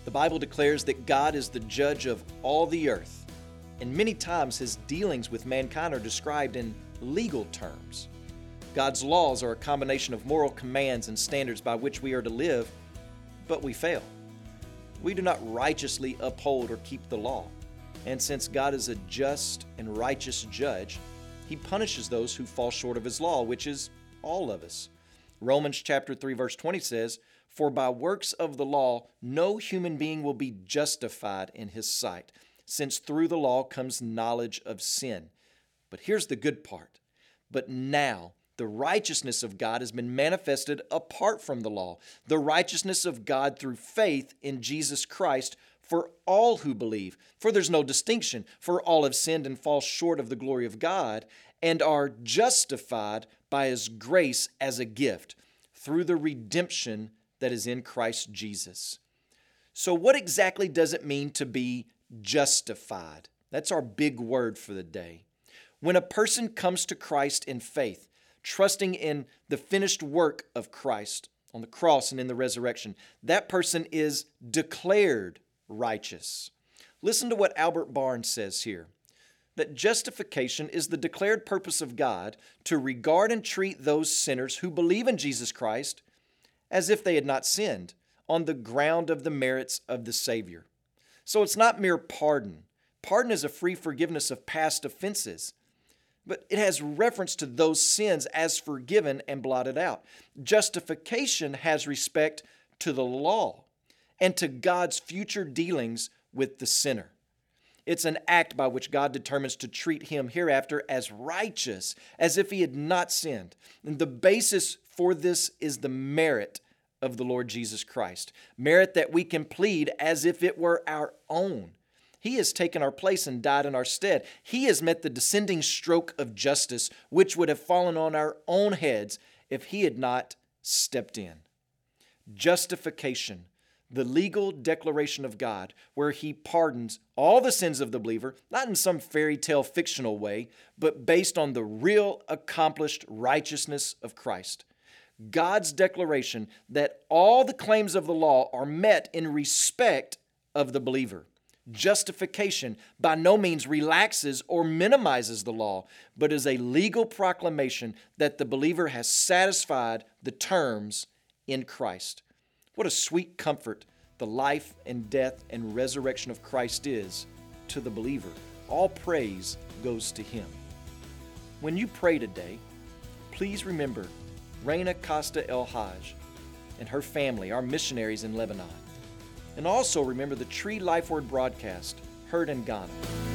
The Bible declares that God is the judge of all the earth, and many times his dealings with mankind are described in legal terms. God's laws are a combination of moral commands and standards by which we are to live, but we fail. We do not righteously uphold or keep the law, and since God is a just and righteous judge, he punishes those who fall short of his law, which is all of us. Romans chapter 3 verse 20 says, "For by works of the law no human being will be justified in his sight, since through the law comes knowledge of sin." But here's the good part. But now the righteousness of God has been manifested apart from the law, the righteousness of God through faith in Jesus Christ for all who believe. For there's no distinction, for all have sinned and fall short of the glory of God, and are justified by his grace as a gift through the redemption that is in Christ Jesus. So what exactly does it mean to be justified? That's our big word for the day. When a person comes to Christ in faith, trusting in the finished work of Christ on the cross and in the resurrection, that person is declared righteous. Listen to what Albert Barnes says here, that justification is the declared purpose of God to regard and treat those sinners who believe in Jesus Christ as if they had not sinned on the ground of the merits of the Savior. So it's not mere pardon. Pardon is a free forgiveness of past offenses, but it has reference to those sins as forgiven and blotted out. Justification has respect to the law and to God's future dealings with the sinner. It's an act by which God determines to treat him hereafter as righteous, as if he had not sinned. And the basis for this is the merit of the Lord Jesus Christ. Merit that we can plead as if it were our own. He has taken our place and died in our stead. He has met the descending stroke of justice, which would have fallen on our own heads if he had not stepped in. Justification, the legal declaration of God, where he pardons all the sins of the believer, not in some fairy tale fictional way, but based on the real accomplished righteousness of Christ. God's declaration that all the claims of the law are met in respect of the believer. Justification by no means relaxes or minimizes the law, but is a legal proclamation that the believer has satisfied the terms in Christ. What a sweet comfort the life and death and resurrection of Christ is to the believer. All praise goes to him. When you pray today, please remember Reina Costa El Haj and her family, our missionaries in Lebanon. And also remember the Tree Life Word broadcast heard in Ghana.